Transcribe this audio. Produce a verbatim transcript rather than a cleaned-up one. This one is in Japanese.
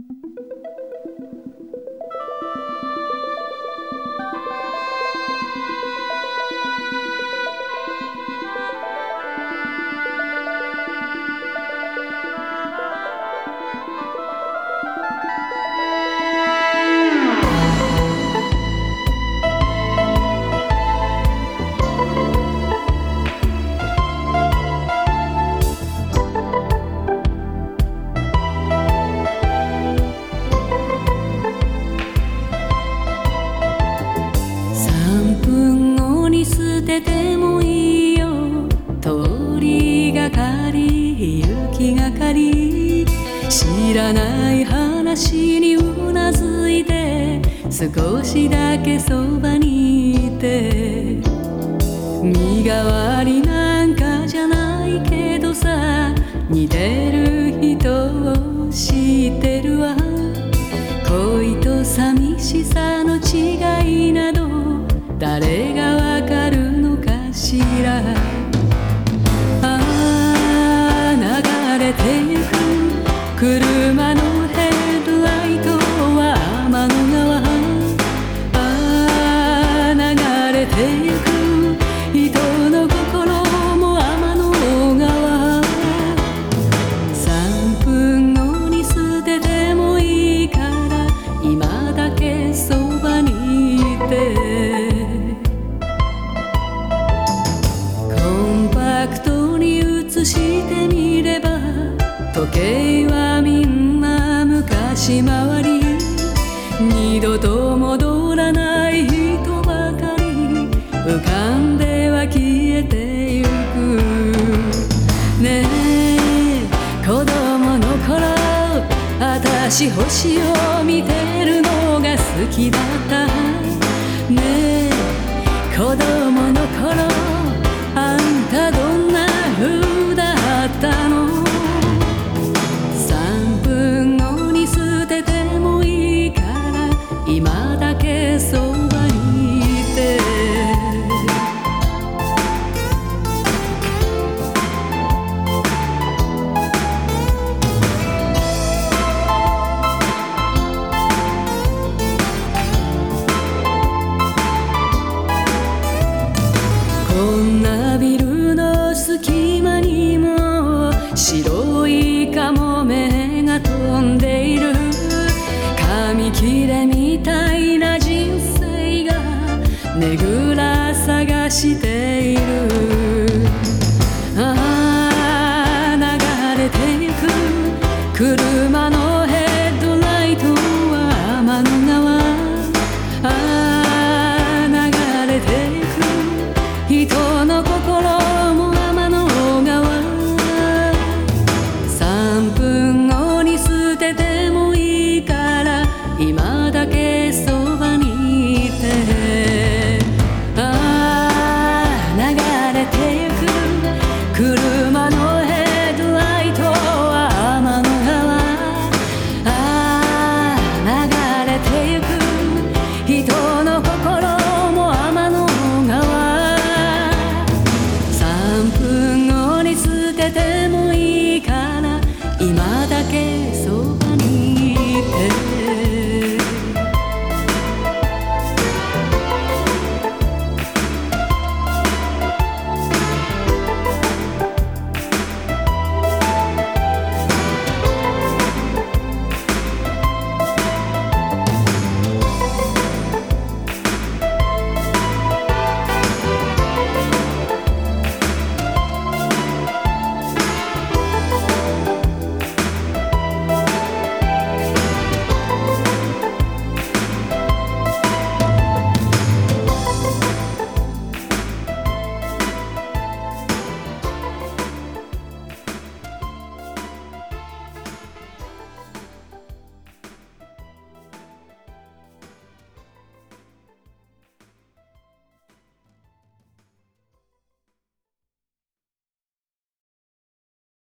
捨ててもいいよ、通りがかり行きがかり、知らない話にうなずいて、少しだけそばにいて、身代わりなんかじゃないけどさ、似てる人を知ってるわ。恋と寂しさの違いなど誰がわかるのかしら。ああ流れてゆく車のヘッドライトは天の川。ああ流れてゆく人の心も天の川。さんぷんごに捨ててもいいから今だけそばにいて、してみれば時計はみんな昔回り、二度と戻らない人ばかり浮かんでは消えてゆく。ねえ子供の頃、あたし星を見てるのが好きだった。ねえ子供の頃